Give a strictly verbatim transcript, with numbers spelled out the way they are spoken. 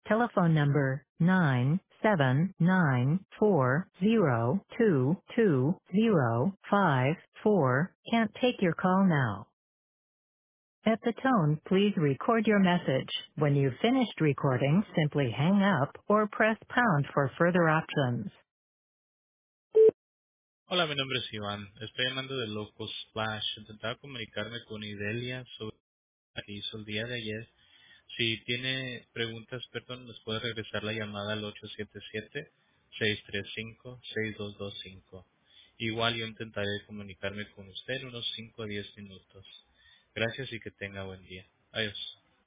telephone number nine seven nine four zero two two zero five four can't take your call now. At the tone, please record your message. When you've finished recording, simply hang up or press pound for further options. Hola, mi nombre es Iván. Estoy llamando de Locos Splash. Intentaba comunicarme con Idelia sobre lo que hizo el día de ayer. Si tiene preguntas, perdón, nos puede regresar la llamada al ocho siete siete, seis tres cinco, seis dos dos cinco. Igual yo intentaré comunicarme con usted en unos cinco a diez minutos. Gracias y que tenga buen día. Adiós.